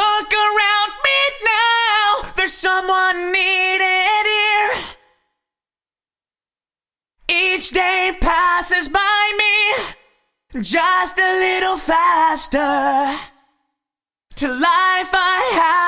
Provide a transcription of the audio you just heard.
Look around me now, there's someone needed here. Each day passes by me, just a little faster. To life I have